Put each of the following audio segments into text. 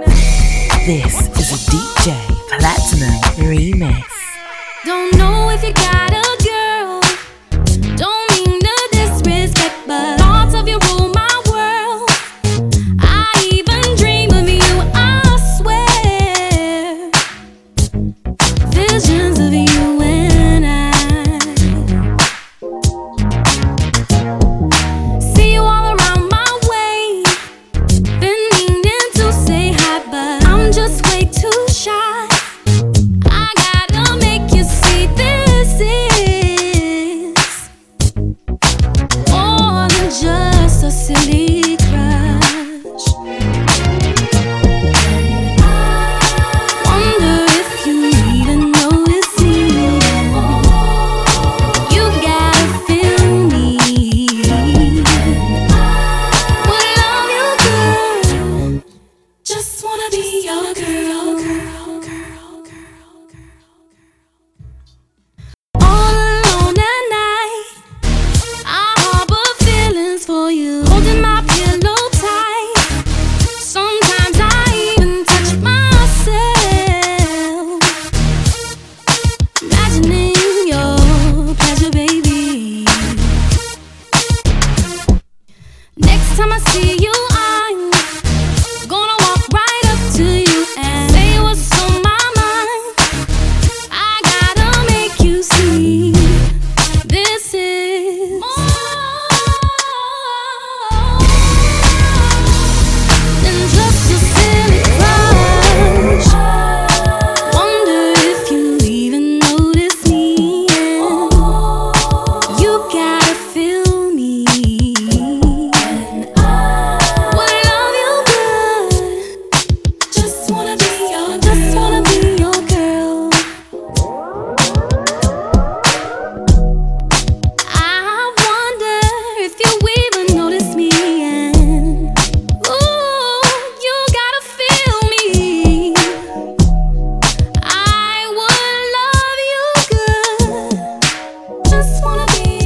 This is a DJ Platinum remix. Don't know if you got a girl. Don't mean to disrespect, but thoughts of you rule my world. I even dream of you, I swear. Visions of you and I. See you all around my way. Been meaning to say hi, but I'm just way too shy. Silly crush. Wonder if you even notice me. You gotta feel me. Would love you good. Just wanna be your girl. All alone at night, I harbor feelings for you. Holding my pillow tight. Sometimes I even touch myself. Imagining your pleasure, baby. Next time I see you, I'm gonna walk right up to you and say what's on my mind. I gotta make you see this is more than just a silly crush. Wonder if you even notice me. You gotta feel me. Would love you good. Just wanna be your girl. I wonder if you even notice me, and ooh, you gotta feel me. I would love you good. Just wanna be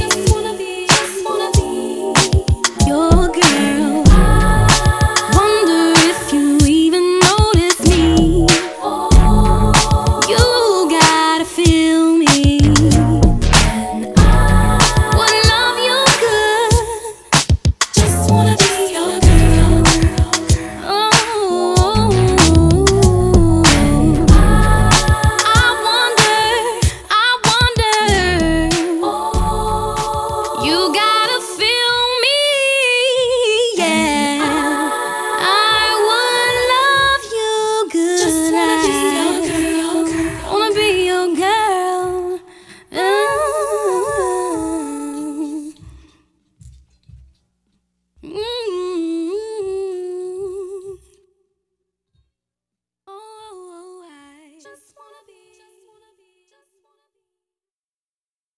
your girl. Wonder if you even notice me. You gotta feel me. Would love you good. Just wanna be your girl. Oh, I wonder. You got